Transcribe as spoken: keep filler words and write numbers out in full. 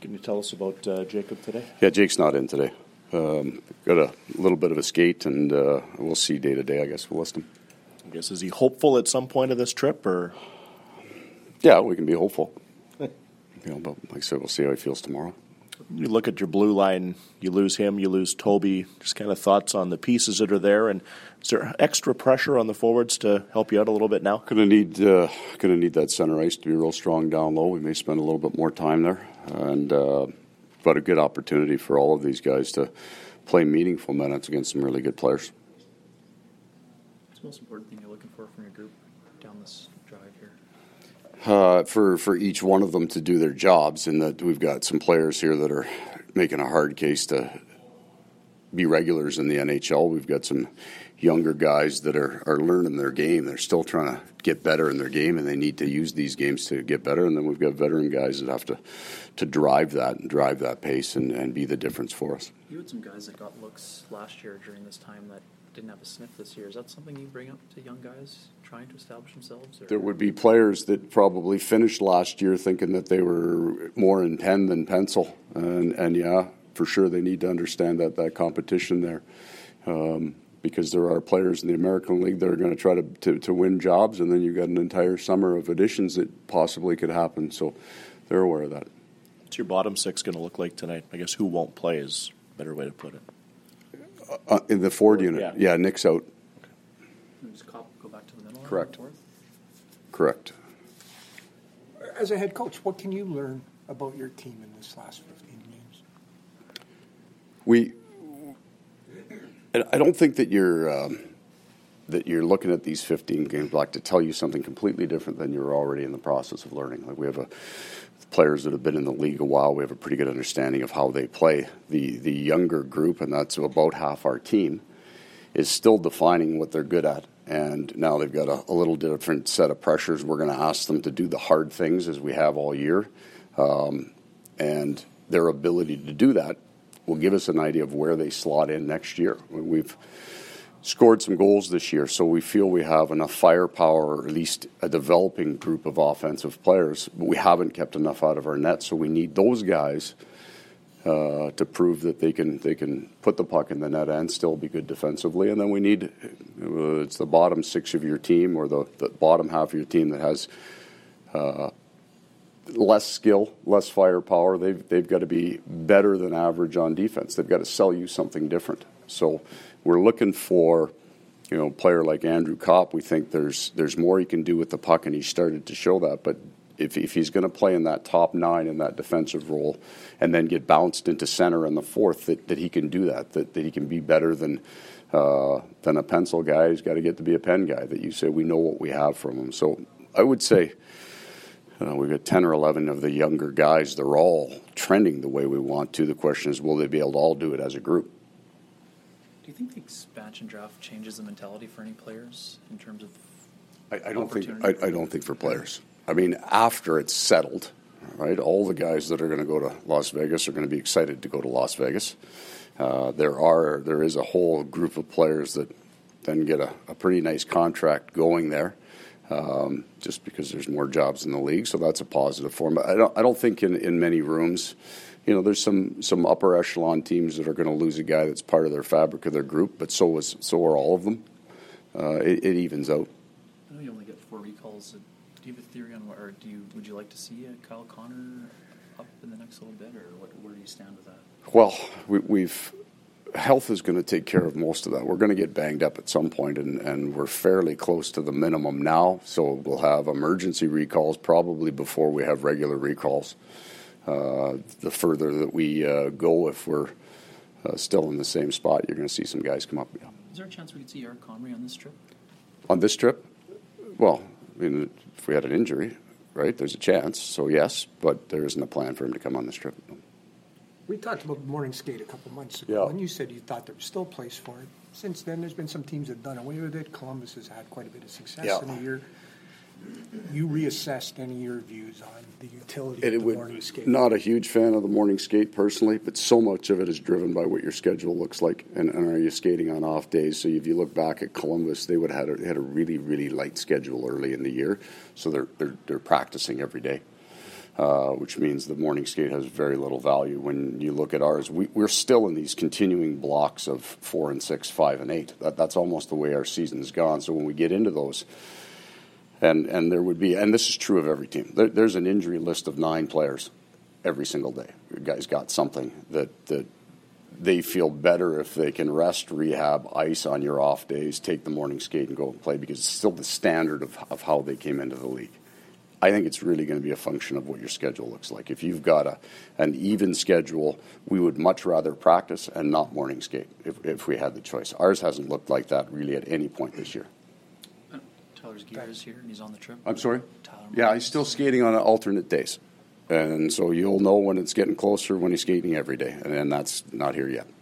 Can you tell us about uh, Jacob today? Yeah, Jake's not in today. Um, got a little bit of a skate, and uh, we'll see day to day, I guess. We'll list him. I guess, is he hopeful at some point of this trip, or? Yeah, we can be hopeful. you know, but like I said, we'll see how he feels tomorrow. You look at your blue line, you lose him, you lose Toby. Just kind of thoughts on the pieces that are there, and is there extra pressure on the forwards to help you out a little bit now? Going to need, uh, going to need that center ice to be real strong down low. We may spend a little bit more time there, and uh, but a good opportunity for all of these guys to play meaningful minutes against some really good players. What's the most important thing you're looking for from your group down this drive here? Uh, for, for each one of them to do their jobs, and that we've got some players here that are making a hard case to be regulars in the N H L. We've got some younger guys that are, are learning their game. They're still trying to get better in their game, and they need to use these games to get better. And then we've got veteran guys that have to, to drive that and drive that pace and, and be the difference for us. You had some guys that got looks last year during this time that didn't have a sniff this year. Is that something you bring up to young guys trying to establish themselves? Or? There would be players that probably finished last year thinking that they were more in pen than pencil. And, and yeah, for sure they need to understand that, that competition there. Um, because there are players in the American League that are going to try to, to, to win jobs, and then you've got an entire summer of additions that possibly could happen. So they're aware of that. What's your bottom six going to look like tonight? I guess who won't play is a better way to put it. Uh, in the Ford unit, yeah, yeah Nick's out. Okay. Does Copp go back to the middle? Correct. Correct. As a head coach, what can you learn about your team in this last fifteen games? We, I don't think that you're um, that you're looking at these fifteen games like to tell you something completely different than you're already in the process of learning. Like we have a players that have been in the league a while. We have a pretty good understanding of how they play. The the younger group, and that's about half our team, is still defining what they're good at. And now they've got a, a little different set of pressures. We're going to ask them to do the hard things as we have all year. Um, and their ability to do that will give us an idea of where they slot in next year. We've scored some goals this year, so we feel we have enough firepower, or at least a developing group of offensive players, but we haven't kept enough out of our net, so we need those guys uh, to prove that they can they can put the puck in the net and still be good defensively. And then we need, uh, it's the bottom six of your team, or the, the bottom half of your team that has uh, less skill, less firepower. They've, they've got to be better than average on defense. They've got to sell you something different. So we're looking for, you know, a player like Andrew Copp. We think there's there's more he can do with the puck, and he started to show that. But if if he's going to play in that top nine in that defensive role, and then get bounced into center in the fourth, that, that he can do that, that, that he can be better than uh, than a pencil guy. He's got to get to be a pen guy. That you say we know what we have from him. So I would say uh, we've got ten or eleven of the younger guys. They're all trending the way we want to. The question is, will they be able to all do it as a group? Do you think the expansion draft changes the mentality for any players in terms of? I, I don't think. I, I don't think for players. I mean, after it's settled, right? All the guys that are going to go to Las Vegas are going to be excited to go to Las Vegas. Uh, there are there is a whole group of players that then get a, a pretty nice contract going there, um, just because there's more jobs in the league. So that's a positive for them. But I don't. I don't think in, in many rooms. You know, there's some, some upper echelon teams that are going to lose a guy that's part of their fabric of their group, but so is so are all of them. Uh, it, it evens out. I know you only get four recalls. Do you have a theory on what, or do you would you like to see a Kyle Connor up in the next little bit, or what, where do you stand with that? Well, we, we've health is going to take care of most of that. We're going to get banged up at some point, and, and we're fairly close to the minimum now. So we'll have emergency recalls probably before we have regular recalls. Uh, the further that we uh, go, if we're uh, still in the same spot, you're going to see some guys come up. Yeah. Is there a chance we could see Eric Comrie on this trip? On this trip? Well, I mean, if we had an injury, right, there's a chance. So, yes, but there isn't a plan for him to come on this trip. We talked about morning skate a couple months ago, yeah. and you said you thought there was still a place for it. Since then, there's been some teams that have done away with it. Columbus has had quite a bit of success yeah. in a year. You reassessed any of your views on the utility it, of the would, morning skate? Not a huge fan of the morning skate personally, but so much of it is driven by what your schedule looks like, and, and are you skating on off days? So if you look back at Columbus, they would have had a, had a really, really light schedule early in the year, so they're they're, they're practicing every day. uh, which means the morning skate has very little value. When you look at ours, we, we're still in these continuing blocks of four and six, five and eight. That, that's almost the way our season's gone. So when we get into those, and and there would be, and this is true of every team, there, there's an injury list of nine players every single day. The guy's got something that that they feel better if they can rest, rehab, ice on your off days, take the morning skate and go and play, because it's still the standard of, of how they came into the league. I think it's really going to be a function of what your schedule looks like. If you've got a an even schedule, we would much rather practice and not morning skate if, if we had the choice. Ours hasn't looked like that really at any point this year. Uh, Tyler's gear is here, and he's on the trip. I'm sorry? Tyler Yeah, he's still skating on alternate days. And so you'll know when it's getting closer when he's skating every day, and, and that's not here yet.